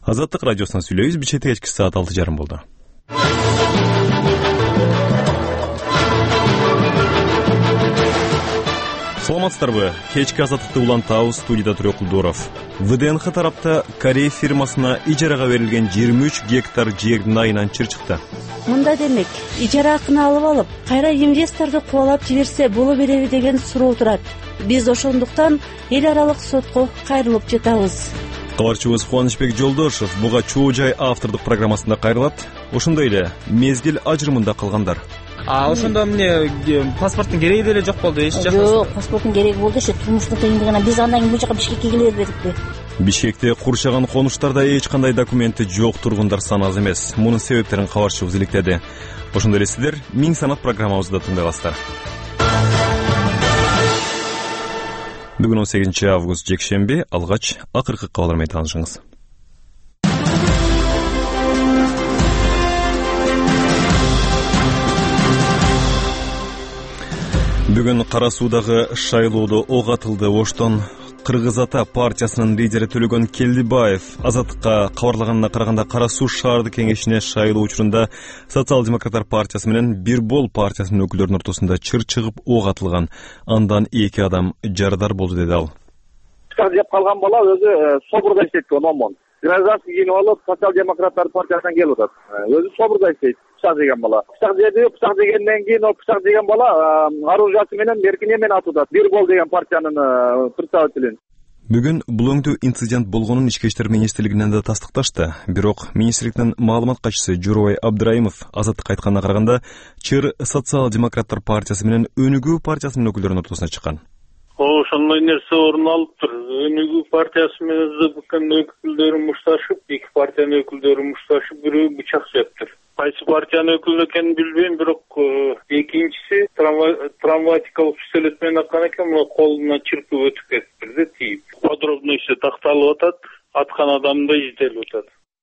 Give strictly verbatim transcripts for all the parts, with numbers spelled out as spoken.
Азаттык радиосунан сүйлөйбүз. Бишкекте кечки саат алты жарым болду. Саламатсыздарбы? Кечки азаттыкты улантабыз. Студияда Турек Кулдуров. ВДНХ тарапта Корей фирмасына ижарага берилген жыйырма үч гектар жердин айынан чыр чыкты. Мында демек, ижара акын алып алып, кайра инвесторду кубалап жиберсе боло береби деген суроо турат. Биз ошондуктан эл аралык сотко кайрылып жатабыз. Кабарчыбыз Кубанычбек Жолдошев буга чоо жай автордук программасында кайрылат. Ошондой эле мезгил ажырымында калгандар. А ошондо эмне паспорттун кереги деле жок болду, эч жакта. Жок, паспорттун кереги болду, ошо турмуштук кыйындыгынан биз андан кийин бул жака Бишкекке келе бердикпи. Бишкекте курчаган конуштарда эч кандай документи жок тургундар саны аз эмес. Мунун себептерин кабарчыбыз иликтеди. Ошондой эле сиздер Миң санат программабызды тыңдай аласыздар. Бүгүн он сегизинчи август жекшемби, алгач акыркы кабарлар менен таанышыңыз. Бүгүн Кара Суудагы шайлоодо ок атылды. Оштон Кыргыз Ата партиясынын лидери Төлөгөн Келдибаев Азаттыкка кабарлаганына караганда Кара Суу шаардык кеңешине шайлоо учурунда Социал-демократтар партиясы менен Бир Бол партиясынын өкүлдөрүнүн ортосунда чыр чыгып ок атылган. Андан эки адам жарадар болду деди ал. Пычак жеп калган бала өзү собурда иштейт, номон. Гражданский кийинип алып Социал-демократтар партиясынан келип атат. Өзү собурда иштейт. Пычак жеген бала. Пычак жеди, пычак жегенден кийин о пычак жеген бала оружиясы менен Меркине менен атат. Бир Бол деген партиянын представителин. Бүгүн бул өңдүү инцидент болгонун Ички иштер министрлигинен да тастыкташты. Бирок министрликтин маалымат катчысы Журой Абдраимов Азаттыкка айтканына караганда, чыр Социал-демократтар партиясы менен Өнүгүү партиясынын өкүлдөрүнүн ортосуна чыккан. Ошондой нерсе орун алыптыр. Өнүгүү партиясы менен ЗБКнын өкүлдөрү мушташып, эки партиянын өкүлдөрү мушташып, бирөө бычак жептир. Кайсы партиянын өкүлү экенин билбейм, бирок экинчиси травматикалык пистолет менен аткан экен, мына колуна чиркип өтүп кетиптир да, тийип. Подробно иши такталып атат, аткан адам да изделип атат,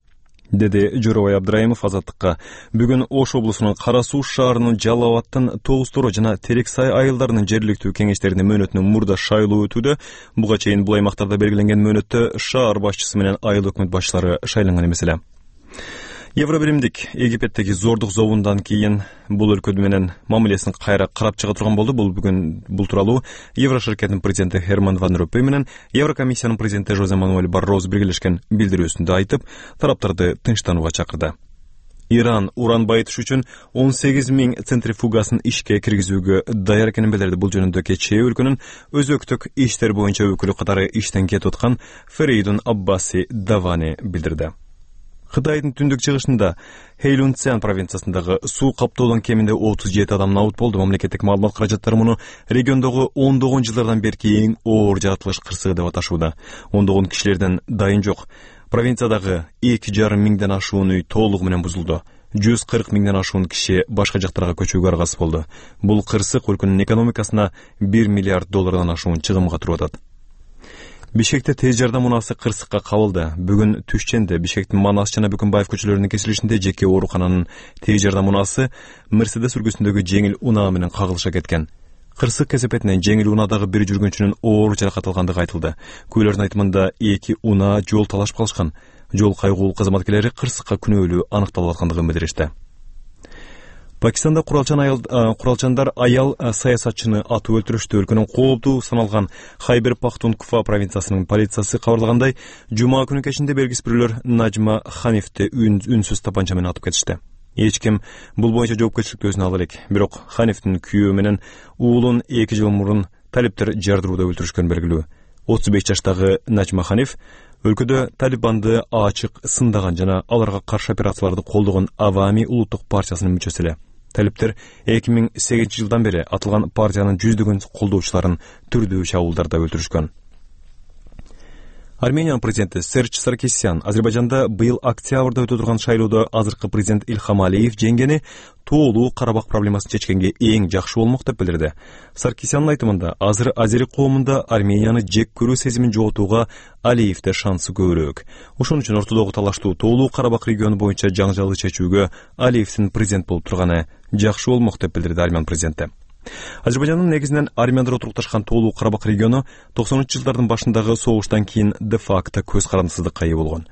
деди Журой Абдраимов Азаттыкка. Бүгүн Ош облусунун Кара Суу шаарынын Жалал Абадтын Тогуз-Торо жана Терексай айылдарынын жергиликтүү кеңештеринин мөөнөтүнөн мурда шайлоо өтүүдө. Буга чейин бул аймактарда белгиленген мөөнөттө шаар башчысы менен айыл өкмөт башчылары шайланган эмес эле. Евробиримдик Египеттеги зордук зобундан кийин бул өлкө менен мамилесин кайра карап чыга турган болду. Бул бүгүн бул тууралуу Евроширкеттин президенти Херман ван Ромпуй менен Еврокомиссиянын президенти Жозе Мануэль Баррозу биргелешкен билдирүүсүндө айтып, тараптарды тынчтанууга чакырды. Иран уран байытыш үчүн он сегиз миң центрифугасын ишке киргизүүгө даяр экенин билдирди. Бул жөнүндө кечээ өлкөнүн өзөктүк иштер боюнча өкүлү катары иштен кетип аткан Ферейдун Аббаси Давани билдирди. Кытайдын түндүк чыгышында Хэйлунцзян провинциясындагы суу каптоодон кеминде отуз жети адам набыт болду. Мамлекеттик маалымат каражаттары муну региондогу ондогон жылдардан берки эң оор жаратылыш кырсыгы деп аташууда. Ондогон кишилерден дайын жок. Провинциядагы эки жарым миңден ашуун үй толугу менен бузулду. жүз кырк миңден ашуун киши башка жактарга көчүүгө аргасыз болду. Бул кырсык өлкөнүн экономикасына бир миллиард доллардан ашуун чыгымга туруп атат. Бишкекте тез жардам унаасы кырсыкка кабылды. Бүгүн түшченде Бишкектин Манас жана Бүкүнбаев көчөлөрүнүн кесилишинде жеке оорукананын тез жардам унаасы Мерседес үлгүсүндөгү жеңил унаа менен кагылыша кеткен. Кырсык кесепетинен жеңил унаадагы бир жүргүнчүнүн оор жаракат алгандыгы айтылды. Күйлөрдүн айтымында эки унаа жол талашып калышкан. Жол кайгуулук кызматкерлери кырсыкка күнөөлүү аныкталып аткандыгын билдиришти. Пакистанда куралчан аял куралчандар аял саясатчыны атып өлтүрүштү. Өлкөнүн кооптуу саналган Хайбер Пахтунква провинциясынын полициясы кабарлагандай, жума күнү кечинде белгисиз бирөөлөр Наджма Ханифти үнсүз тапанча менен атып кетишти. Эч ким бул боюнча жоопкерчиликти өзүнө ала элек. Бирок Ханифтин күйөө менен уулун эки жыл мурун талиптер жардырууда өлтүрүшкөн белгилүү. отуз беш жаштагы Наджма Ханиф өлкөдө Талибанды ачык сындаган жана аларга каршы операцияларды колдогон Авами улуттук партиясынын мүчөсү эле. Талиптер эки миң сегизинчи жылдан бери атылган партиянын жүздөгөн колдоочуларын түрдүү чабуулдарда өлтүрүшкөн. Армениянын президенти Серж Саркисян Азербайжанда быйыл октябрда өтө турган шайлоодо азыркы президент Илхам Алиев жеңгени тоолуу Карабах проблемасын чечкенге эң жакшы болмок деп билдирди. Саркисяндын айтымында, азыр азери коомунда Арменияны жек көрүү сезимин жоготууга Алиевде шансы көбүрөөк. Ошон үчүн ортодогу талаштуу тоолуу Карабах региону боюнча жаңжалды чечүүгө Алиевдин президент болуп турганы жакшы болмок деп билдирди Армян президенти. Азербайжандын негизинен армяндар отурукташкан тоолуу Карабах региону токсонунчу жылдардын башындагы согуштан кийин де-факто көз карандысыздыкка ээ болгон.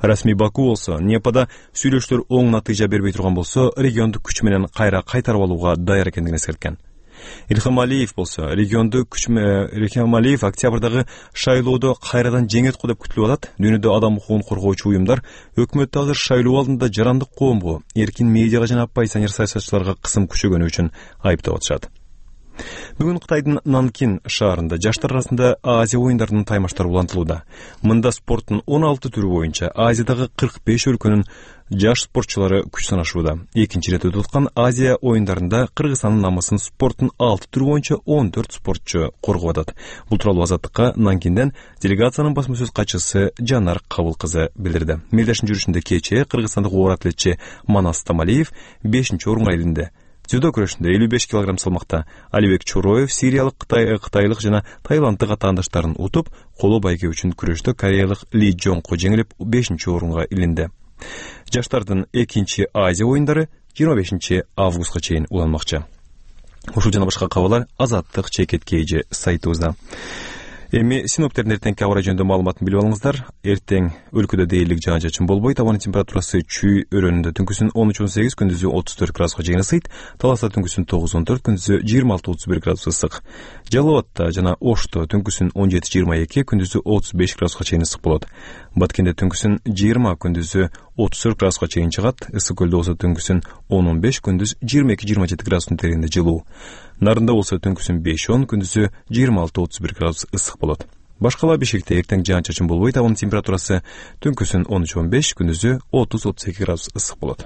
Расмий Баку болсо Непада сүйлөшүүлөр оң натыйжа бербей турган болсо, регионду күч менен кайра кайтарып алууга даяр экендигин эскерткен. Илхам Алиев болсо регионду күч менен Илхам Алиев октябрдагы шайлоодо кайрадан жеңет го деп күтүлүп атат. Дүйнөдө адам укугун коргоочу уюмдар өкмөттү азыр шайлоо алдында жарандык коомго, эркин медиага жана оппозиционер саясатчыларга кысым күчөгөнү үчүн айыптап атышат. Бүгүн Кытайдын Нанкин шаарында жаштар арасында Азия оюндарынын таймаштары улантылууда. Мында спорттун он алты түрү боюнча Азиядагы кырк беш өлкөнүн жаш спортчулары күч сынашууда. Экинчи ирет өтүп аткан Азия оюндарында Кыргызстандын намысын спорттун алты түрү боюнча он төрт спортчу коргоп атат. Бул тууралуу Азаттыкка Нанкинден делегациянын басма сөз катчысы Жанар Кабыл кызы билдирди. Мелдештин жүрүшүндө кечээ кыргызстандык оор атлетчи Манас Тамалиев бешинчи орунга илинди. Дзюдо күрөшүндө элүү беш килограмм салмакта Алибек Чуроев сириялык, Кытай, кытайлык жана тайланддык атаандаштарын утуп, коло байге үчүн күрөштө кореялык Ли Джонко жеңилип бешинчи орунга илинди. Жаштардын экинчи Азия оюндары жыйырма бешинчи августка чейин уланмакчы. Ушул жана башка кабарлар Азаттык Чекет Кейжи сайтыбызда. Эми синоптиктердин эртеңки аба ырайы жөнүндө маалыматын билип алыңыздар. Эртең өлкөдө дээрлик жаан-чачын болбойт. Абанын температурасы чүй өрөөнүндө түнкүсүн он үч он сегиз, күндүзү отуз төрт градуска чейин ысыйт. Таласта түнкүсүн тогуз он төрт, күндүзү жыйырма алты отуз бир градус ысык. Жалал Абадта жана Ошто түнкүсүн он жети жыйырма эки, күндүзү отуз беш градуска чейин ысык болот. Баткенде түнкүсүн жыйырма, күндүзү отуз төрт градуска чейин чыгат. Ысык көлдө болсо түнкүсүн он он беш, күндүз жыйырма эки жыйырма жети градустун тереңинде жылуу. Нарында болсо түнкүсүн беш он, күндүзү жыйырма алты отуз бир градус ысык болот. Башкала Бишкекте эртең жаан-чачын болбойт. Абанын температурасы түнкүсүн он үч он беш, күндүзү отуз отуз эки градус ысык болот.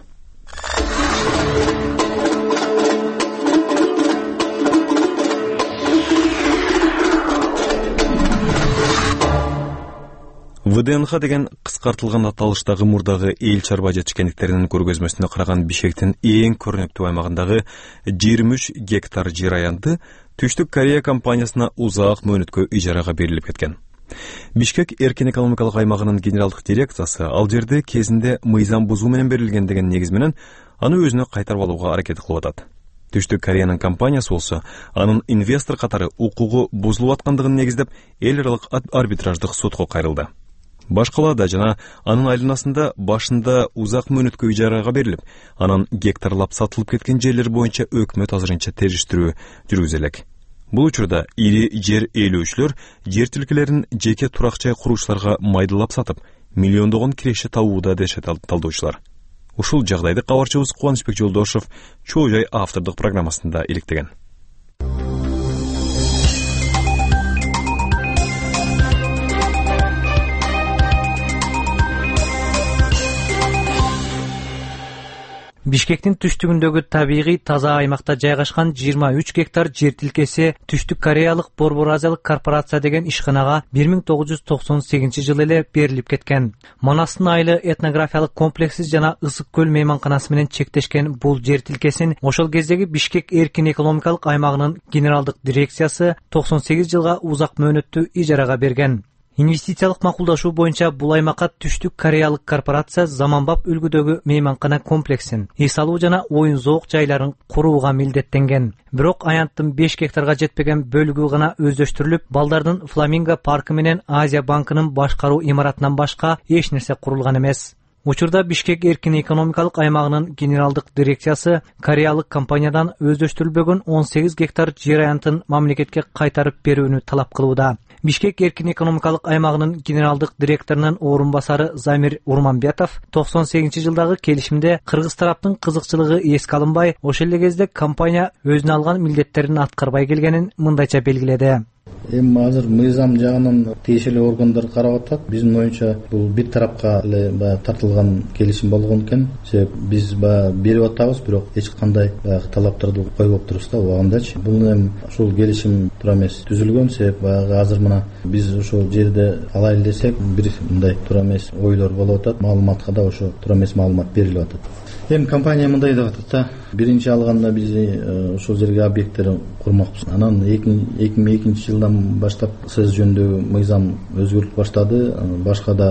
вэ дэ эн ха деген кыскартылган аталыштагы мурдагы эл чарба жетишкендиктеринин көргөзмөсүнө караган Бишкектин эң көрүнүктүү аймагындагы жыйырма үч гектар жер аянты Түштүк Корея компаниясына узак мөөнөткө ижарага берилип кеткен. Бишкек эркин экономикалык аймагынын генералдык дирекциясы ал жерде кезинде мыйзам бузуу менен берилген деген негиз менен аны өзүнө кайтарып алууга аракет кылып атат. Түштүк Кореянын компаниясы болсо анын инвестор катары укугу бузулуп аткандыгын негиздеп эл аралык арбитраждык сотко кайрылды. Башкалада жана анын айланасында башында узак мөөнөткө ижарага берилип, анан гектарлап сатылып кеткен жерлер боюнча өкмөт азырынча териштирүү жүргүзө элек. Бул учурда ири жер ээлөөчүлөр жер тилкелерин жеке турак жай куруучуларга майдалап сатып, миллиондогон киреше табууда дешет талдоочулар. Ушул жагдайды кабарчыбыз Кубанычбек Жолдошов Чоо жай автордук программасында иликтеген. Бишкектин түштүгүндөгү табигый таза аймакта жайгашкан жыйырма үч гектар жер тилкеси Түштүк Кореялык Борбор Азиялык корпорация деген ишканага бир миң тогуз жүз токсон сегизинчи жылы эле берилип кеткен. Манастын айылы этнографиялык комплекси жана Ысык көл мейманканасы менен чектешкен бул жер тилкесин ошол кездеги Бишкек эркин экономикалык аймагынын генералдык дирекциясы токсон сегиз жылга узак мөөнөттүү ижарага берген. Инвестициялык макулдашуу боюнча бул аймакка Түштүк Кореялык корпорация заманбап үлгүдөгү мейманкана комплексин, үй салуу жана оюн зоок жайларын курууга милдеттенген. Бирок аянттын беш гектарга жетпеген бөлүгү гана өздөштүрүлүп, балдардын Фламинго паркы менен Азия банкынын башкаруу имаратынан башка эч нерсе курулган эмес. Учурда Бишкек эркин экономикалык аймагынын генералдык дирекциясы кореялык компаниядан өздөштүрүлбөгөн он сегиз гектар жер аянтын мамлекетке кайтарып берүүнү талап кылууда. Бишкек эркин экономикалык аймагынын генералдык директорунун орун басары Замир Урманбетов токсон сегизинчи жылдагы келишимде кыргыз тараптын кызыкчылыгы эске алынбай, ошол эле кезде компания өзүнө алган милдеттерин аткарбай келгенин мындайча белгиледи. Эми азыр мыйзам жагынан тиешелүү органдар карап атат. Биздин оюнча бул бир тарапка эле баягы тартылган келишим болгон экен. Себеп биз баягы берип атабыз, бирок эч кандай баягы талаптарды койбоп турубуз да убагындачы. Бул эми ушул келишим туура эмес түзүлгөн, себеп баягы азыр мына биз ошол жерде алайлы десек, бир мындай туура эмес ойлор болуп атат. Маалыматка да ошо туура эмес маалымат берилип атат. Эми компания мындай деп атат да, биринчи алганда биз ошол жерге объекттер курмакпыз. Анан эки миң экинчи жылдан баштап сөз жөнүндөгү мыйзам өзгөрүп баштады. Башка да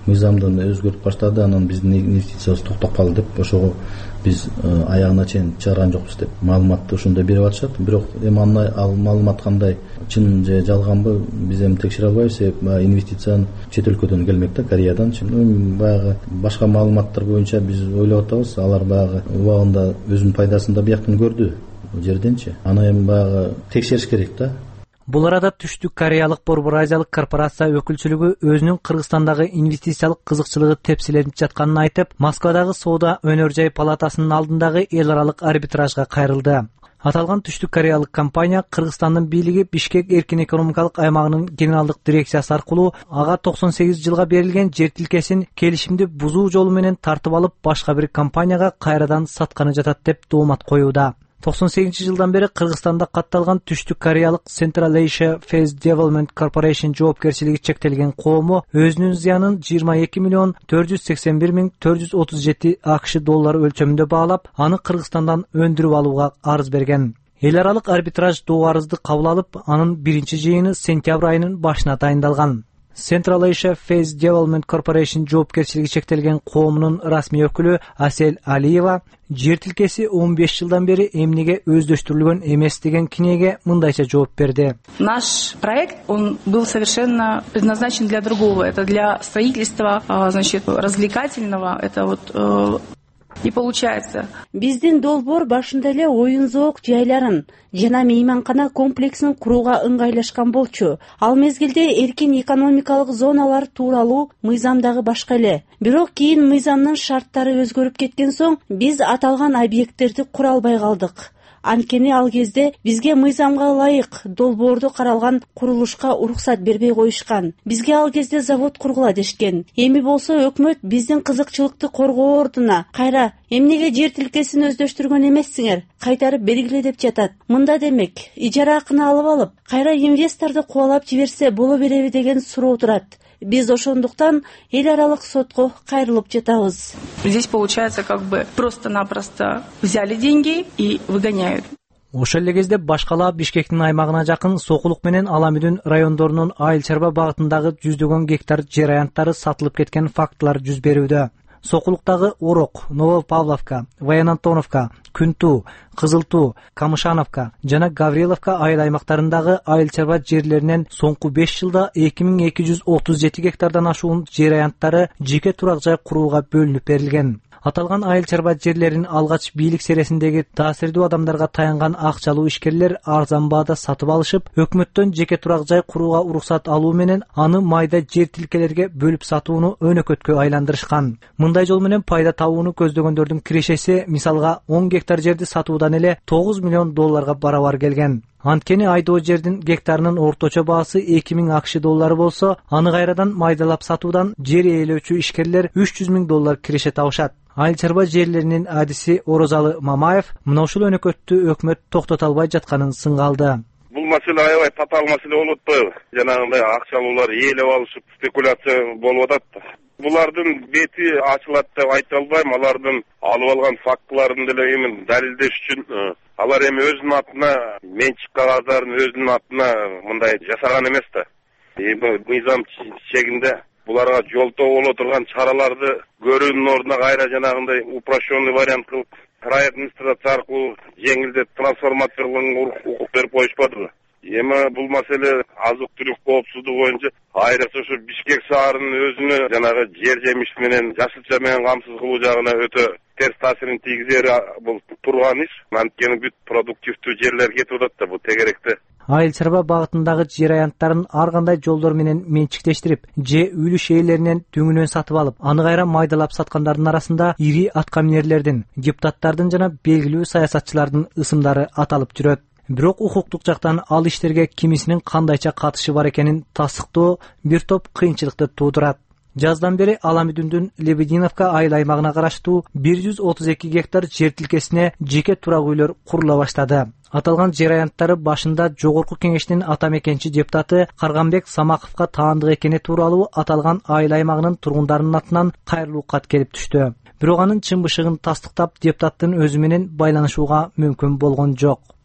мыйзамдын өзгөртүп баштады, анан биздин инвестициябыз токтоп калды деп ошого биз аягына чейин чыгарган жокпуз деп маалыматты ошондой берип атышат. Бирок эми ал маалымат кандай чын же жалганбы биз эми текшере албайбыз, себеп инвестициянын чет өлкөдөн келмек да, Кореядан. Баягы башка маалыматтар боюнча биз ойлоп атабыз, алар баягы убагында өзүнүн пайдасын да бияктан көрдү жерденчи. Аны эми баягы текшериш керек да. Бул арада Түштүк Кореялык Борбор Азиялык корпорация өкүлчүлүгү өзүнүн Кыргызстандагы инвестициялык кызыкчылыгы тепселенип жатканын айтып, Москвадагы Соода өнөр жай палатасынын алдындагы эл аралык арбитражга кайрылды. Аталган Түштүк Кореялык компания Кыргызстандын бийлиги Бишкек эркин экономикалык аймагынын генералдык дирекциясы аркылуу ага токсон сегиз жылга берилген жер тилкесин келишимди бузуу жолу менен тартып алып, башка бир компанияга кайрадан сатканы жатат деп доомат коюуда. токсон сегизинчи жылдан бери Кыргызстанда катталган Түштүк Кореялык Central Asia Phase Development Corporation жоопкерчилиги чектелген коому өзүнүн зыянын жыйырма эки миллион төрт жүз сексен бир миң төрт жүз отуз жети акш доллары өлчөмүндө баалап, аны Кыргызстандан өндүрүп алууга арыз берген. Эл аралык арбитраж доо арызды кабыл алып, анын биринчи жыйыны сентябрь айынын башына дайындалган. Central Asia Phase Development Corporation жоопкерчилиги чектелген коомунун расмий өкүлү Асель Алиева жер тилкеси он беш жылдан бери эмнеге өздөштүрүлгөн эмес деген кинеге мындайча жооп берди. Наш проект, он был совершенно предназначен для другого. Это для строительства, значит, развлекательного. Это вот и получается. Биздин долбоор башында эле оюн зоок жайларын жана мейманкана комплексин курууга ыңгайлашкан болчу. Ал мезгилде эркин экономикалык зоналар тууралуу мыйзамдагы башка эле. Бирок кийин мыйзамдын шарттары өзгөрүп кеткен соң биз аталган объекттерди кура албай калдык. Анткени ал кезде бизге мыйзамга ылайык долбоордо каралган курулушка уруксат бербей коюшкан. Бизге ал кезде завод кургула дешкен. Эми болсо өкмөт биздин кызыкчылыкты коргоо ордуна кайра эмнеге жер тилкесин өздөштүргөн эмессиңер, кайтарып бергиле деп жатат. Мында демек, ижара акыны алып алып, кайра инвесторду кубалап жиберсе боло береби деген суроо турат. Биз ошондуктан эл аралык сотко кайрылып жатабыз. Здесь получается как бы просто-напросто взяли деньги и выгоняют. Ошол эле кезде башкала Бишкектин аймагына жакын Сокулук менен Аламүдүн райондорунун айыл чарба багытындагы жүздөгөн гектар жер аянттары сатылып кеткен фактылар жүз берүүдө. Сокулуктагы Орок, Новопавловка, Военантоновка, Күнтүү, Кызылтуу, Камышановка жана Гавриловка айыл аймактарындагы айыл чарба жерлеринен соңку беш жылда эки миң эки жүз отуз жети гектардан ашуун жер аянттары жеке турак жай курууга бөлүнүп берилген. Аталган айыл чарба жерлерин алгач бийлик сересиндеги таасирдүү адамдарга таянган акчалуу ишкерлер арзан баада сатып алышып, өкмөттөн жеке турак жай курууга уруксат алуу менен аны майда жер тилкелерге бөлүп сатууну өнөкөткө айландырышкан. Мындай жол менен пайда табууну көздөгөндөрдүн кирешеси мисалга он гектар жерди сатуудан эле тогуз миллион долларга барабар келген. Анткени айдоо жердин гектарынын орточо баасы эки миң акш доллары болсо, аны кайрадан майдалап сатуудан жер ээлөөчү ишкерлер үч жүз миң доллар киреше табышат. Айыл чарба жерлеринин адиси Орозалы Мамаев мына ушул өнөкөттү өкмөт токтото албай жатканын сынгалды. Бул маселе аябай татаал маселе болуп атпайбы? Жанагындай акчалуулар ээлеп алышып спекуляция болуп атат. Булардын бети ачылат деп айта албайм. Алардын алып алган фактыларын деле эми далилдеш үчүн алар эми өзүнүн атына менчик кагаздарын өзүнүн атына мындай жасаган эмес да. Эми мыйзам чегинде буларга жолтоо боло турган чараларды көрүүнүн ордуна кайра жанагындай упрощенный вариант кылып проект администрация аркылуу жеңилдеп трансформация кылган укук берип коюшпадыбы? Эми бул маселе азык түлүк коопсуздугу боюнча айрыкча ушу Бишкек шаарынын өзүнө жанагы жер жемиш менен жашылча менен камсыз кылуу жагына өтө терс таасирин тийгизери бул турган иш. Анткени бүт продуктивдүү жерлер кетип атат да бул тегеректе. Айыл чарба багытындагы жер аянттарын ар кандай жолдор менен менчиктештирип, же үлүш ээлеринен түңүнөн сатып алып, аны кайра майдалап саткандардын арасында ири аткаминерлердин, депутаттардын жана белгилүү саясатчылардын ысымдары аталып жүрөт. Бирок укуктук жактан ал иштерге кимисинин кандайча катышы бар экенин тастыктоо бир топ кыйынчылыкты туудурат. Жаздан бери Аламүдүндүн Лебединовка айыл аймагына караштуу бир жүз отуз эки гектар жер тилкесине жеке турак үйлөр курула баштады. Аталган жер аянттары башында Жогорку кеңештин ата мекенчи депутаты Карганбек Самаковго таандык экени тууралуу аталган айыл аймагынын тургундарынын атынан кайрылуу кат келип түштү. Бирок анын чын бышыгын тастыктап депутаттын өзү менен байланышууга мүмкүн болгон жок.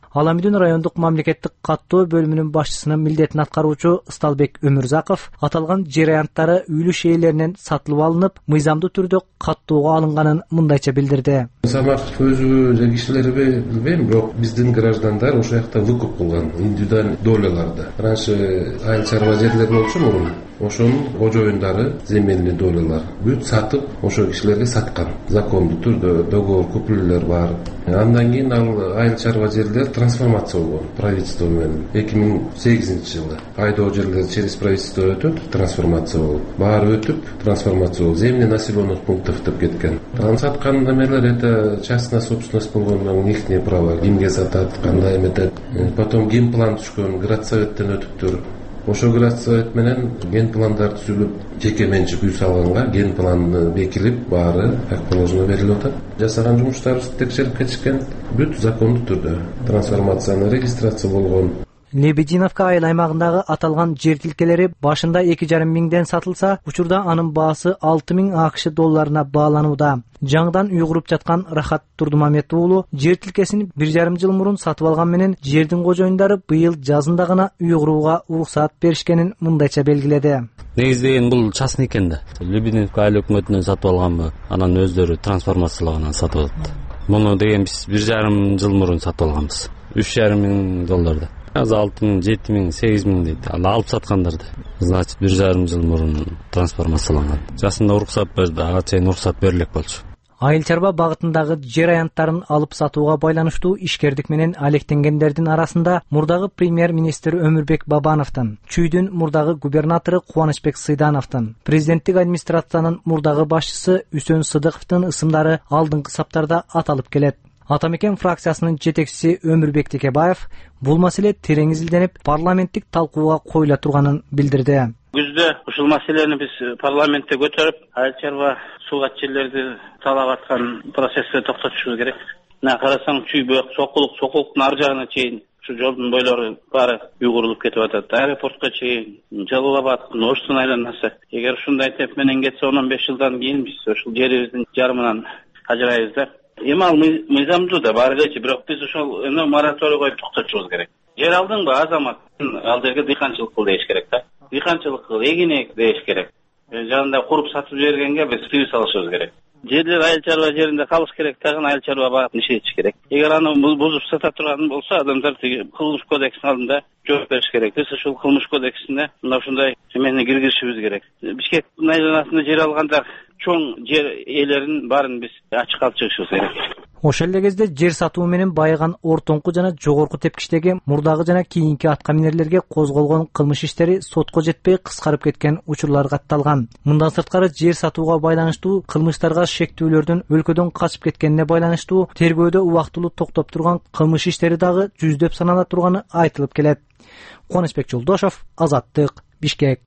Аламидин райондук мамлекеттик каттоо бөлүмүнүн башчысынын милдетин аткаруучу Ысталбек Өмүрзаков аталган жер аянттары үйлүш ээлеринен сатылып алынып, мыйзамдуу түрдө каттоого алынганын мындайча билдирди. Самарков өзү же кишилери билбейм, бирок биздин граждандар ошол жакта выкуп кылган индивидуальный доляларды. Раньше айыл чарба жерлер болчу мурун. Ошонун кожоюндары, земельный долялар бүт сатып, ошол кишилерге саткан. Закондуу түрдө договор купулелер бар. Андан кийин ал айыл чарба жерлер трансформация болгон правительство менен эки миң сегизинчи жылы. Айдоо жерлер через правительство өтөт, трансформация болуп. Баары өтүп, трансформация болуп, земли населенных пунктов деп кеткен. Аны саткан немелер это частная собственность болгондон ихние права, кимге сатат, кандай эметет. Потом генплан түшкөн, градсоветтен өтүптүр. Ошо градсовет менен ген пландар түзүлүп, жеке менчик үй салганга ген план бекилип, баары как положено берилип атат. Жасаган жумуштарыбызды текшерип кетишкен, бүт закондуу түрдө трансформацияны регистрация болгон. Лебединовка айыл аймагындагы аталган жер тилкелери башында эки жарым миңден сатылса, учурда анын баасы алты миң АКШ долларына бааланууда. Жаңыдан үй куруп жаткан Рахат Турдумамет уулу жер тилкесин бир жарым жыл мурун сатып алган менен жердин кожоюндары быйыл жазында гана үй курууга уруксаат беришкенин мындайча белгиледи. Негизден бул частный экен да. Лебединовка айыл өкмөтүнөн сатып алганбы, анан өздөрү трансформациялагандан сатып алат. Муну деген биз бир жарым жыл мурун сатып алганбыз. үч жарым миң долларда. Азыр алты миң, жети миң, сегиз миң дейт. Ал алып саткандарды. Значит, бир жарым жыл мурун трансформацияланган. Жасында уруксат берди, ага чейин уруксат берилек болчу. Айыл чарба багытындагы жер аянттарын алып сатууга байланыштуу ишкердик менен алектенгендердин арасында мурдагы премьер-министр Өмүрбек Бабановдун, Чүйдүн мурдагы губернатору Кубанычбек Сыйдановдун, президенттик администрациянын мурдагы башчысы Үсөн Сыдыковдун ысымдары алдыңкы саптарда аталып келет. Атамекен фракциясынын жетекчиси Өмүрбек Текебаев бул маселе терең изилденип, парламенттик талкууга коюла турганын билдирди. Күздө ушул маселени биз парламентте көтөрүп, айыл чарба суугат жерлерди талап аткан процессти токтотушубуз керек. Мына карасаң, Чүйбөк, Сокулук, Сокулуктун ар жагына чейин ушу жолдун бойлору баары үй курулуп кетип атат. Аэропортко чейин, Жалал Абад, Ноштун айланасы. Эгер ушундай темп менен кетсе, он беш жылдан кийин биз ушул жерибиздин жарымынан ажырайбыз да. Эми ал мыйзамдуу да баары элечи, бирок биз ошол мораторий коюп токтотушубуз керек. Жер алдыңбы азамат, ал жерге дыйканчылык кыл дейиш керек да. Дыйканчылык кыл, эгин эк дейиш керек. Жанында куруп сатып жибергенге биз тыюу салышыбыз керек. Жерлер айыл чарба жеринде калыш керек, тагын айыл чарба багытын иштетиш керек. Эгер аны бузуп сата турган болсо, адамдар кылмыш кодексинин алдында жооп бериш керек. Биз ушул кылмыш кодексине мына ушундай эмени киргизишибиз керек. Бишкектин айланасында жер алганда чоң жер ээлерин баарын биз ачыкка алып чыгышыбыз керек. Ошол эле кезде жер сатуу менен байыган ортоңку жана жогорку тепкичтеги мурдагы жана кийинки атка минерлерге козголгон кылмыш иштери сотко жетпей кыскарып кеткен учурлар катталган. Мындан сырткары жер сатууга байланыштуу кылмыштарга шектүүлөрдүн өлкөдөн качып кеткенине байланыштуу тергөөдө убактылуу токтоп турган кылмыш иштери дагы жүздөп санала турганы айтылып келет. Кубанычбек Жолдошов, Азаттык, Бишкек.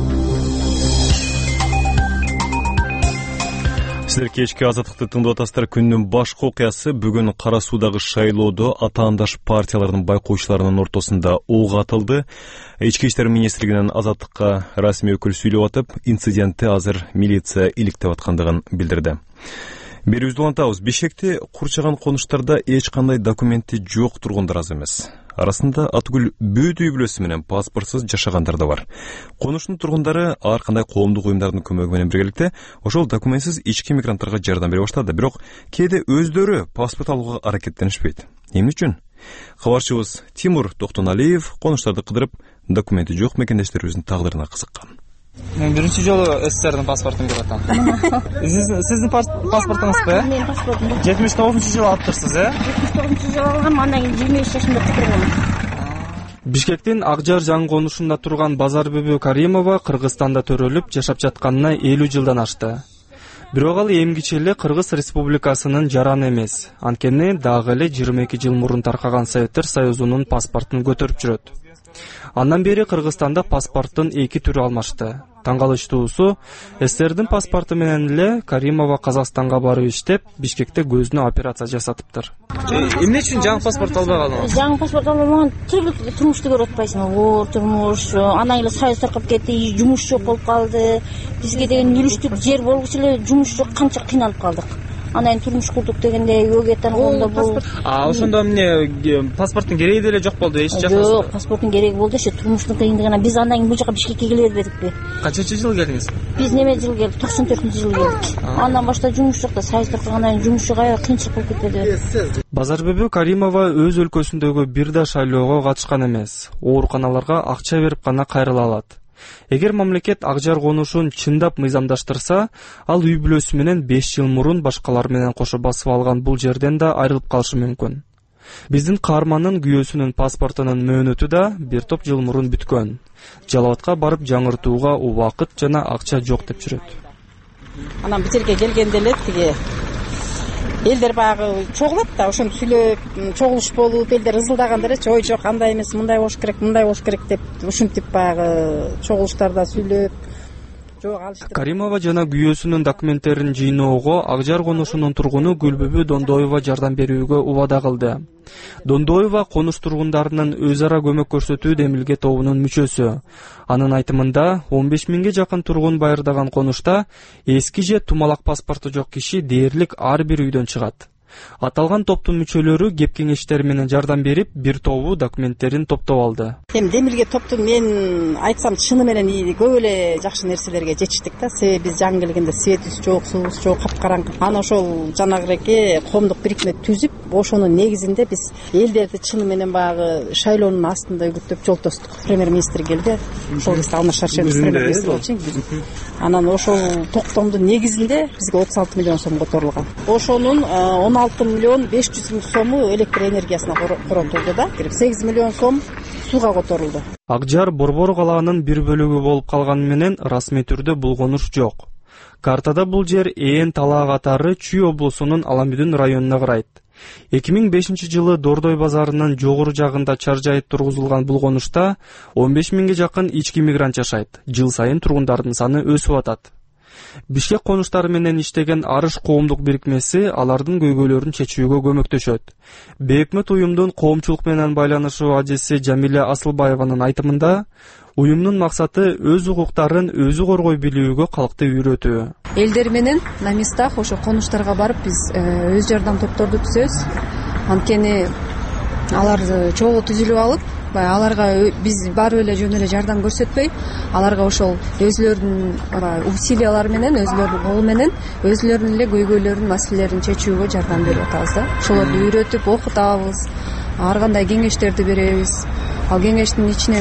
Сіздер кечки Азаттыкты тыңдап атасыздар. Күндүн башкы окуясы бүгүн Кара Суудагы шайлоодо атаандаш партиялардын байкоочуларынын ортосунда ого атылды. Ички иштер министрлигинен Азаттыкка расмий өкүл сүйлөп атып, инцидентти азыр милиция иликтеп аткандыгын билдирди. Берүүбүздү улантабыз. Бишкекте курчаган конуштарда эч кандай документи жок тургундар аз эмес. Арасында Атгүл Бөөт үй бүлөсү менен паспортсуз жашагандар да бар. Конуштун тургундары ар кандай коомдук уюмдардын көмөгү менен биргеликте ошол документсиз ички мигранттарга жардам бере баштады. Бирок кээде өздөрү паспорт алууга аракеттенишпейт. Эмне үчүн? Кабарчыбыз Тимур Токтоналиев конуштарды кыдырып, документи жок мекендештерибиздин тагдырына кызыккан. Мен биринчи жолу СССРдин паспортун көрүп атам. Сиздин паспортуңузбу? Менин паспортум. жетимиш тогузунчу жылы алыптырсыз, э? жетимиш тогузунчу жылы алгам, андан кийин жыйырма беш жашымда кытыргам. Бишкектин Акжар жаңы конушунда турган Базарбүбү Каримова Кыргызстанда төрөлүп жашап жатканына элүү жылдан ашты. Бирок ал эмгиче эле Кыргыз Республикасынын жараны эмес. Анткени дагы эле жыйырма эки жыл мурун таркаган Советтер Союзунун паспортун көтөрүп жүрөт. Андан бери Кыргызстанда паспорттун эки түрү алмашты. Таң калыштуусу, СССРдин паспорту менен эле Каримова Казакстанга барып иштеп, Бишкекте көзүнө операция жасатыптыр. Эмне үчүн жаңы паспорт албай калдыңыз? Жаңы паспорт албаган турмушту көрүп атпайсыңбы? Оор турмуш, андан эле союз таркап кетти, жумуш жок болуп калды. Бизге деген үлүштүк жер болгучу эле жумуш жок, канча кыйналып калдык. анан турмуш курдук дегенде өгөй атанын колунда бул. А ошондо эмне паспорттун кереги деле жок болду, эч жакка? Жок, паспорттун кереги болду, ошо турмуштун кыйындыгына биз андан кийин бул жака Бишкекке келе бербедикпи? Канчанчы жыл келдиңиз? Биз неме жыл келдик, токсон төртүнчү жылы келдик. Андан баштап жумуш жок да, сайыс таркагандан кийин жумуш жок, аябай кыйынчылык болуп кетпеди. Базарбүбү Каримова өз өлкөсүндөгү бир да шайлоого катышкан эмес. Ооруканаларга акча берип гана кайрыла алат. Эгер мамлекет ак жар конушун чындап мыйзамдаштырса, ал үй бүлөсү менен беш жыл мурун башкалар менен кошо басып алган бул жерден да айрылып калышы мүмкүн. Биздин каармандын күйөөсүнүн паспортунун мөөнөтү да бир топ жыл мурун бүткөн. Жалал Абадка барып жаңыртууга убакыт жана акча жок деп жүрөт. Анан бул жерге келгенде эле тиги элдер баягы чогулат да, ошону сүйлөп, чогулуш болуп, элдер ызылдаганда элечи, ой жок, андай эмес, мындай болуш керек, мындай болуш керек деп ушинтип баягы чогулуштарда сүйлөп жок алышты. Каримова жана күйөөсүнүн документтерин жыйноого ак жар конушунун тургуну Гүлбүбү Дондоева жардам берүүгө убада кылды. Дондоева конуш тургундарынын өз ара көмөк көрсөтүү демилге тобунун мүчөсү. Анын айтымында он беш миңге жакын тургун байырдаган конушта эски же тумалак паспорту жок киши дээрлик ар бир үйдөн чыгат. Аталган топтун мүчөлөрү кеп кеңештер менен жардам берип, бир тобу документтерин топтоп алды. Эми демилге топтун мен айтсам чыны менен көп эле жакшы нерселерге жетиштик да. Себеби биз жаңы келгенде светибиз жок, суубуз жок, капкараңгы. Ана ошол жанагыреке коомдук бирикме түзүп, ошонун негизинде биз элдерди чыны менен баягы шайлоонун астында үгүттөп жол тостук. Премьер-министр келди. Ошол кезде Алмаз Шаршенов премьер-министр болчу. Анан ошол токтомдун негизинде бизге отуз алты миллион сом которулган. Ошонун он алты миллион беш жүз миң сому электр энергиясына коротулду да, сегиз миллион сом сууга которулду. Ак жар Борбор калаанын бир бөлүгү болуп калганы менен расмий түрдө бул конуш жок. Картада бул жер Ээн талаа катары Чүй облусунун Аламүдүн районуна карайт. эки миң бешинчи жылы Дордой базарынын жогору жагында чаржайыт тургузулган бул конушта он беш миңге жакын ички мигрант жашайт. Жыл сайын тургундардын саны өсүп атат. Бишкек конуштары менен иштеген Арыш коомдук бирикмеси алардын көйгөйлөрүн чечүүгө көмөктөшөт. Бейөкмөт уюмдун коомчулук менен байланышуу ажеси Жамиля Асылбаеванын айтымында, уюмдун максаты өз укуктарын өзү коргой билүүгө калкты үйрөтүү. Элдер менен на местах ошо конуштарга барып биз өз жардам топторду түзөбүз. Анткени алар чогуу түзүлүп алып, аларга биз барып эле жөн эле жардам көрсөтпөй, аларга ошол өзүлөрүнүн усилиялары менен, өзүлөрүнүн колу менен өзүлөрүнүн эле көйгөйлөрүн, маселелерин чечүүгө жардам берип атабыз да. Ошолорду үйрөтүп окутабыз, ар кандай кеңештерди беребиз. Ал кеңештин ичинен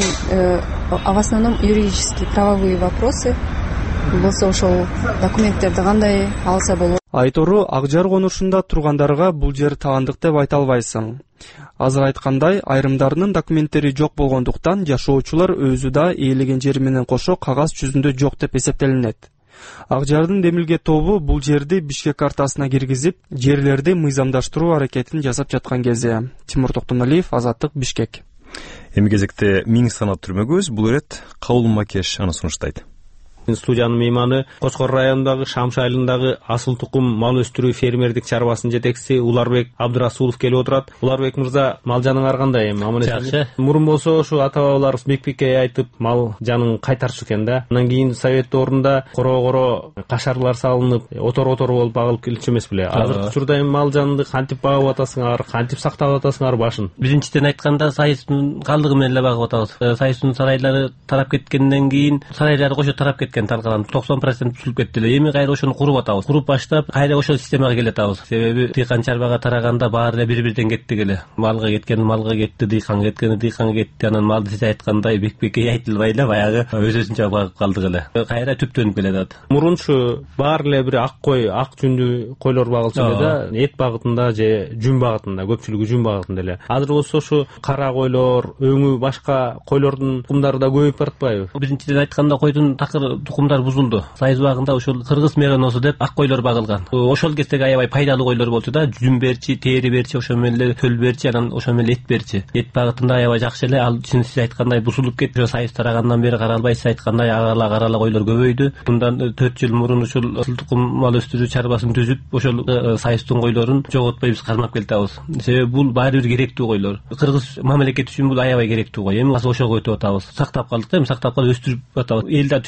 в основном юридические правовые вопросы болсо ошол документтерди кандай алса болот. Айтору ак жар конушунда тургандарга бул жер таандык деп айта албайсың. Азыр айткандай, айрымдарынын документтери жок болгондуктан жашоочулар өзү да ээлеген жери менен кошо кагаз жүзүндө жок деп эсептелинет. Ак жардын демилге тобу бул жерди Бишкек картасына киргизип, жерлерди мыйзамдаштыруу аракетин жасап жаткан кезде. Тимур Токтоналиев, Азаттык, Бишкек. Эми кезекте миң санат түрмөгөбүз. Бул ирет Кабыл Макеш аны сунуштайт. Студиянын мейманы Кочкор районундагы Шамшы айылындагы асыл тукум мал өстүрүү фермердик чарбасынын жетекчиси Уларбек Абдырасулов келип отурат. Уларбек мырза, мал жаныңар кандай эми? Аман жакшы. Мурун болсо ушу ата бабаларыбыз бек-бекке айтып мал жанын кайтарчу экен да. Андан кийин совет орунда коро-коро кашарлар салынып, отор-отор болуп агылып келчү эмес беле? Азыркы учурда эми мал жанды кантип багып атасыңар, кантип сактап атасыңар башын? Биринчиден айтканда сайыстын калдыгы менен эле багып атабыз. Сайыстын сарайлары тарап кеткенден кийин сарайлары кошо тарап кеткен. Таркалан токсон процент түзүлүп кетти эле. Эми кайра ошону куруп атабыз. Куруп баштап, кайра ошол системага келатабыз. Себеби дыйкан чарбага тараганда баары эле бири-бирден кеттик эле. Малга кеткен малга кетти, дыйканга кеткен дыйканга кетти. Анан малды сиз айткандай бек-бекке айтылбай эле баягы өз-өзүнчө багып калдык эле. Кайра түптөнүп келатат. Мурунчу баары эле бир ак кой, ак жүндүү койлор багылчу эле да, эт багытында же жүн багытында, көпчүлүгү жүн багытында эле. Азыр болсо ушу кара койлор, өңү башка койлордун тукумдары да көбөйүп баратпайбы? Биринчиден айтканда койдун такыр тукумдар бузулду. Сайыз убагында ошол кыргыз мероносу деп ак койлор багылган. Ошол кездеги аябай пайдалуу койлор болчу да, жүн берчи, тери берчи, ошо менен эле төл берчи, анан ошо менен эт берчи. Эт багытында аябай жакшы эле, ал сиз айткандай бузулуп кетти. Ошо сайыз тарагандан бери каралбай, сиз айткандай агала карала койлор көбөйдү. Мындан төрт жыл мурун ушул асыл тукум мал өстүрүү чарбасын түзүп, ошол сайыздын койлорун жоготпой биз кармап келатабыз. Себеби бул баары бир керектүү койлор. Кыргыз мамлекети үчүн бул аябай керектүү кой. Эми ошого өтүп атабыз. Сактап калдык, эми сактап калып өстүрүп атабыз. Эл да түшүндү.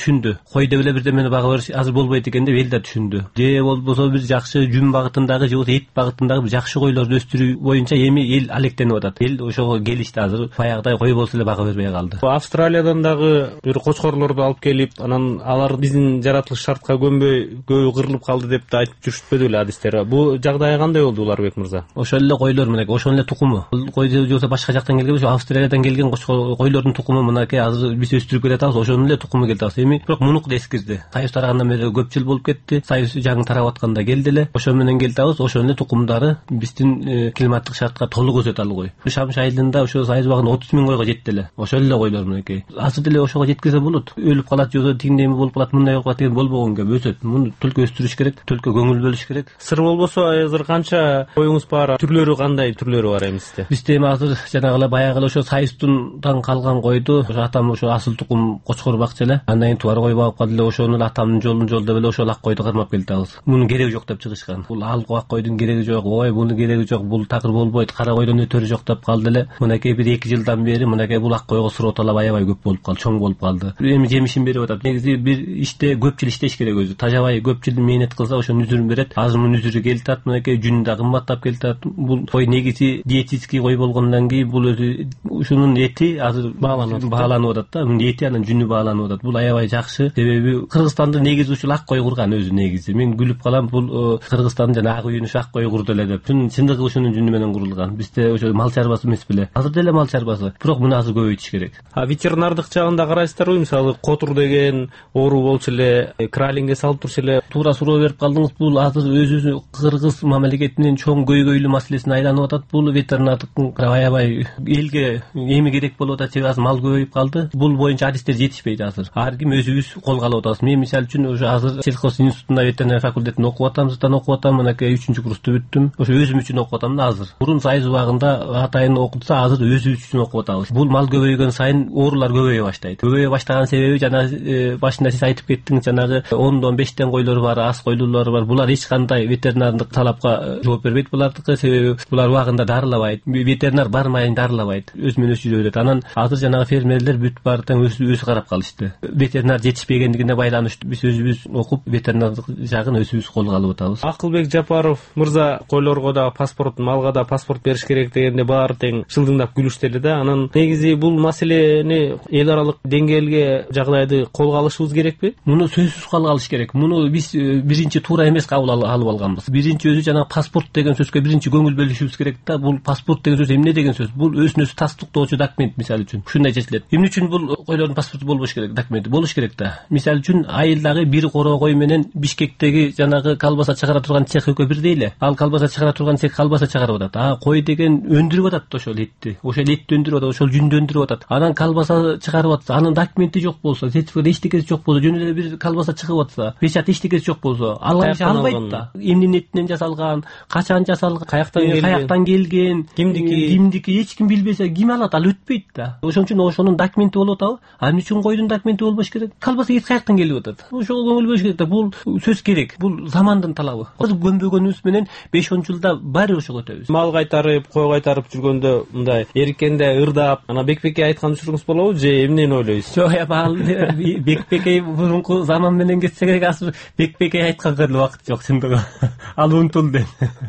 кой деп эле бирдемени бага бериш азыр болбойт экен деп эл да түшүндү. Же болбосо бир жакшы жүн багытындагы же болбосо эт багытындагы бир жакшы койлорду өстүрүү боюнча эми эл алектенип атат. Эл ошого келишти. Азыр баягыдай кой болсо эле бага бербей калды. Австралиядан дагы бир кочкорлорду алып келип, анан алар биздин жаратылыш шартка көнбөй көбү кырылып калды деп да айтып жүрүшпөдү беле адистер. Бул жагдай кандай болду Уларбек мырза? Ошол эле койлор менен, ошол эле тукуму. Бул кой же болбосо башка жактан келген, ошо Австралиядан келген койлордун тукуму мынакей азыр биз өстүрүп келатабыз. Ошонун эле тукуму келди азыр. Эми бирок мунуку да эскирди. Союз тарагандан бери көп жыл болуп кетти. Союз жаңы тарап атканда келди эле. Ошо менен келдибиз. Ошонун эле тукумдары биздин климаттык шартка толук өсөт ал кой. Шамш айылында ошо союз багында отуз миң койго жетти эле. Ошол эле койлор мененкей. Азыр деле ошого жеткизе болот. Өлүп калат же тигиндей болуп калат, мындай болуп калат деген болбогон кеп өсөт. Муну төлкө өстүрүш керек, төлкө көңүл бөлүш керек. Сыр болбосо азыр канча коюңуз бар? Түрлөрү кандай түрлөрү бар эми сизде? Бизде эми азыр жанагы баягы ошо союздун калган койду ошо атам ошо асыл тукум кочкор бакчы эле. Андан кийин туар кой багып калды эле. Ошону атамдын жолун жолдоп эле ошол ак койду кармап келдибиз. Мунун кереги жок деп чыгышкан. Бул ал ак койдун кереги жок, ой мунун кереги жок, бул такыр болбойт, кара койдон өтөрү жок деп калды эле. Мынакей бир эки жылдан бери мынакей бул ак койго суроо талап аябай көп болуп калды, чоң болуп калды. Эми жемишин берип атат. Негизи бир иште көп жыл иштеш керек өзү. Тажабай көп жыл мээнет кылса ошонун үзүрүн берет. Азыр мунун үзүрү келатат, мынакей жүнү да кымбаттап келатат. Бул кой негизи диетический кой болгондон кийин бул өзү ушунун эти азыр бааланып атат да. Мунун эти анан жүнү бааланып атат. Бул аябай жакшы. Себеби Кыргызстанды негизи ушул ак кой курган өзү негизи. Мен күлүп калам, бул Кыргызстандын жана ак үйүнү ак кой курду эле деп. Чын чындыгы ушунун жүнү менен курулган. Бизде ошо мал чарбасы эмес беле. Азыр деле мал чарбасы. Бирок муну азыр көбөйтүш керек. А ветеринардык жагында карайсыздарбы? Мисалы котур деген оору болчу эле, кралингге салып турчу эле. Туура суроо берип калдыңыз. Бул азыр өзү Кыргыз мамлекетинин чоң көйгөйлүү маселесине айланып атат. Бул ветеринардыктын аябай элге эми керек болуп атат. Себеби азыр мал көбөйүп калды. Бул боюнча адистер жетишпейт азыр. Ар ким өзүбүз колго алып атабыз. Мен мисалы үчүн ошо азыр сельхоз институтунда ветеринария факультетинде окуп атам, зыттан окуп атам. Мынакей үчүнчү курсту бүттүм. Ошо өзүм үчүн окуп атам да азыр. Мурун союз убагында атайын окутса, азыр өзүбүз үчүн окуп атабыз. Бул мал көбөйгөн сайын оорулар көбөйө баштайт. Көбөйө баштаган себеби жана башында сиз айтып кеттиңиз, жанагы ондон бештен койлор бар, аз койлуулар бар. Булар эч кандай ветеринардык талапка жооп бербейт булардыкы. Себеби булар убагында дарылабайт. Ветеринар бармайын дарылабайт. Өзү менен өзү жүрө берет. Анан азыр жанагы фермерлер бүт баары тең өзү өзү карап калышты. Ветеринар жетишпегендигине байланыштуу биз өзүбүз окуп ветеринардык жагын өзүбүз колго алып атабыз. Акылбек Жапаров мырза койлорго да паспорт, малга да паспорт бериш керек дегенде баары тең шылдыңдап күлүштү эле да. Анан негизи бул маселени эл аралык деңгээлге жагдайды колго алышыбыз керекпи? Муну сөзсүз колго алыш керек. Муну биз биринчи туура эмес кабыл алып алганбыз. Биринчи өзү жана паспорт деген сөзгө биринчи көңүл бөлүшүбүз керек да. Бул паспорт деген сөз эмне деген сөз? Бул өзүн өзү тастыктоочу документ мисалы үчүн. Ушундай чечилет. Эмне үчүн бул койлордун паспорту болбош керек, документи болуш керек да. Мисалы үчүн айылдагы бир коро кой менен Бишкектеги жанагы колбаса чыгара турган цех экөө бирдей эле. Ал колбаса чыгара турган цех колбаса чыгарып атат. А кой деген өндүрүп атат ошол этти. Ошол этти өндүрүп атат, ошол жүндү өндүрүп атат. Анан колбаса чыгарып атса, анын документи жок болсо, сертификат эчтекеси жок болсо, жөн эле бир колбаса чыгып атса, печать эчтекеси жок болсо, алга албайт да. Эмненин этинен жасалган, качан жасалган, каяктан келген, кимдики, кимдики эч ким билбесе ким алат, ал өтпөйт да. Ошон үчүн ошонун документи болуп атабы? А эмне үчүн койдун документи болбош керек? Колбаса эч каяктан келип атат. Ошого көңүл бөлүш керек да. Бул сөз керек. Бул замандын талабы. Азыр көнбөгөнүбүз менен беш он жылда баары ошого өтөбүз. Мал кайтарып, кой кайтарып жүргөндө мындай эриккенде ырдап, ана Бекбекке айткан учуруңуз болобу же эмнени ойлойсуз? Жок, ал Бекбекке мурунку заман менен кетсе керек. Азыр Бекбекке айтканга эле убакыт жок чындыгы. Ал унутулду.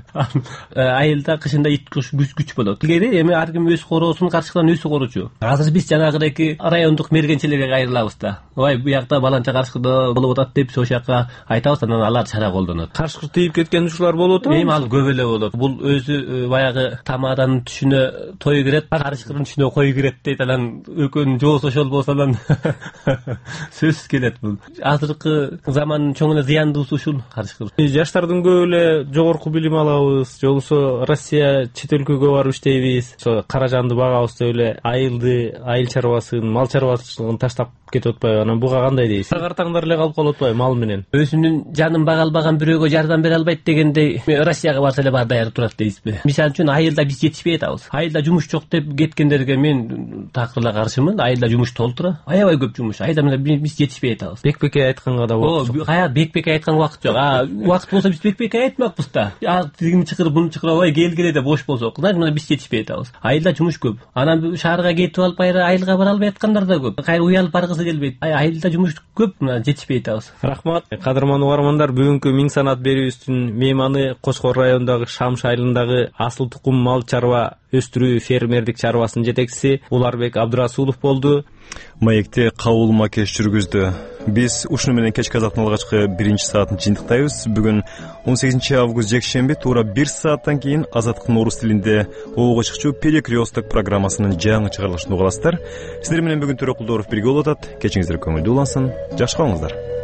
Айылда кышында ит күч күч болот. Илгери эми ар ким өз короосун каршыдан өзү коручу. Азыр биз жанагыдеки райондук мергенчилерге кайрылабыз да. Ой, бу жакта баланча каршыда болуп атат деп ошол жака айтабыз, анан алар чара колдонот. Каршкы тийип кеткен учурлар болуп атабы? Эми ал көп эле болот. Бул өзү баягы тамаданын түшүнө той кирет, каршкынын түшүнө кой кирет дейт. Анан экөөнүн жоосу ошол болсо анан сөзсүз келет бул. Азыркы замандын чоң эле зыяндуусу ушул каршкы. Жаштардын көп эле жогорку билим алабыз, же болбосо Россия чет өлкөгө барып иштейбиз, ошо каражанды багабыз деп эле айылды, айыл чарбасын, мал чарбачылыгын таштап кетип атпайбы? Анан буга кандай дейсиз? Картаңдар эле калып калып атпайбы мал менен? Өзүнүн жанын бага албаган бирөөгө жардам бере албайт дегендей Россияга барса эле бар даяр турат дейсизби? Мисалы үчүн айылда биз жетишпей атабыз. Айылда жумуш жок деп кеткендерге мен такыр эле каршымын. Айылда жумуш толтура. Аябай көп жумуш. Айылда биз жетишпей атабыз. Бекбекке айтканга да убакыт жок. Кая Бекбекке айткан убакыт жок. А убакыт болсо биз Бекбекке айтмакпыз да. А тигини чыкырып, буну чыкырып, ой келгиле деп бош болсок, мына биз жетишпей атабыз. Айылда жумуш көп. Анан шаарга кетип алып, кайра айылга бара албай аткандар да көп. Кайра уялып баргысы алгысы келбейт. Айылда жумуш көп, мына жетишпей атабыз. Рахмат. Кадырман угармандар, бүгүнкү миң санат берүүбүздүн мейманы Кошкор районундагы Шамш айылындагы асыл тукум мал чарба өстүрүү фермердик чарбасынын жетекчиси Уларбек Абдырасулов болду. Маекте кабыл макеш жүргүздү. Биз ушуну менен кечки азаттын алгачкы биринчи саатын жыйынтыктайбыз. Бүгүн он сегизинчи август жекшемби туура бир сааттан кийин Азаттыктын орус тилинде оого чыкчу Перекресток программасынын жаңы чыгарылышын угаласыздар. Сиздер менен бүгүн Төрөкулдоров бирге болуп атат. Кечиңиздер көңүлдүү улансын. Жакшы калыңыздар.